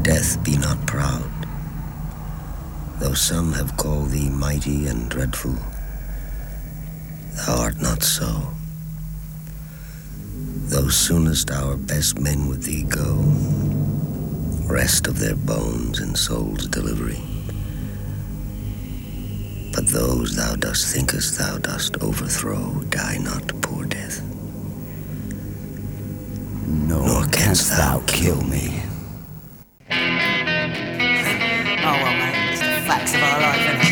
death be not proud. Though some have called thee mighty and dreadful, thou art not so. Though soonest our best men with thee go, rest of their bones in soul's delivery. But those thou dost thinkest thou dost overthrow die not, poor death. Nor canst thou kill me. Oh well, mate, it's the facts of our life, innit?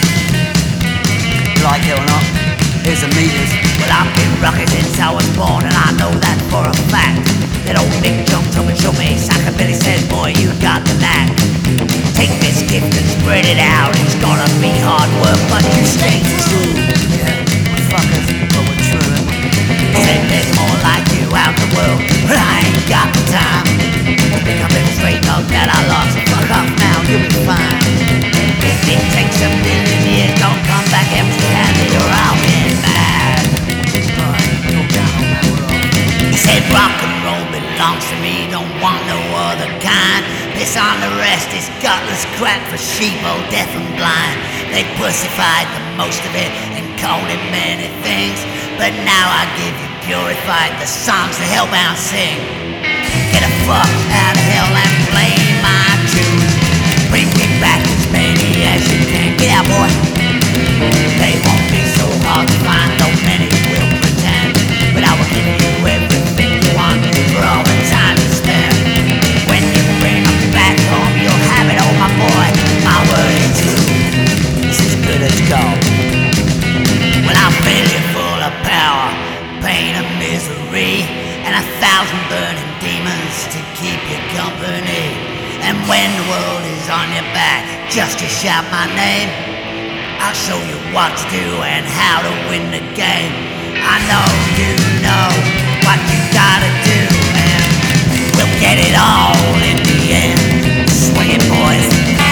Like it or not, here's the meters. Well, I've been rocking since I was born, and I know that for a fact. That old Nick jumped up and showed me Sackabilly said, boy, you got the knack. Take this gift and spread it out. It's gonna be hard work, but you stay true. Yeah, we're fuckers, but we're true. Said there's more like you out the world, but I ain't got the time. Pick up little straight dog that I lost. Fuck off now, you'll be fine. If it takes a million years, don't come back empty-handed or I'll get mad. He said rock and roll belongs to me, don't want no other kind. Piss on the rest is gutless crap for sheep, old deaf and blind. They pussified the most of it and called it many things, but now I give you purified the songs the hellbound sing. Get a fuck out of hell and play my tunes. Bring me back as many as you can. Get out, boy. They won't be so hard to find, though many will pretend. But I will give you everything you want for all the time you spend. When you bring them back home, you'll have it, oh my boy. My word is true. It's as good as gold. Well, I'll fill you full of power, pain and misery, and 1,000 burning demons to keep you company. And when the world is on your back, just to shout my name, I'll show you what to do and how to win the game. I know you know what you gotta do, and we'll get it all in the end. Swing it, boys.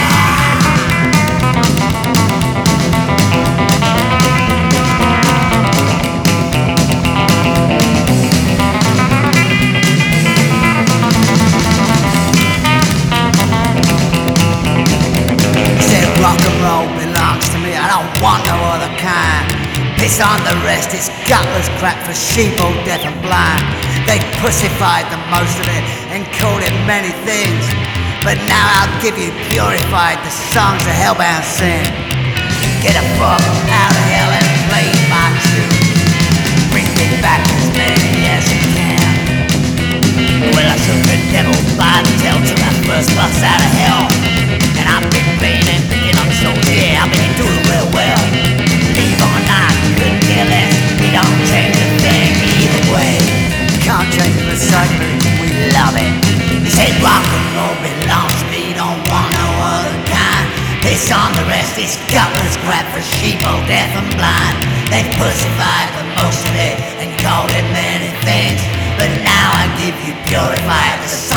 Rock and roll belongs to me, I don't want no other kind. Piss on the rest, it's gutless crap for sheep, old deaf and blind. They pussified the most of it and called it many things, but now I'll give you purified the songs the hellbound sing. Get a fuck out of hell and play my tune. Bring me back as many as you can. Well, I took the devil by the tail, took that first bus out of hell, and I've been playing and picking up souls, yeah, I've been doing real well. Leave or not, couldn't care less, we don't change a thing either way. Can't change the cycle, We love it. He said rock and roll belongs to me, don't want no other kind. Piss on the rest, it's gutless crap for sheep, old deaf and blind. They've pussified the most of it and called it many things, but now I give you purified the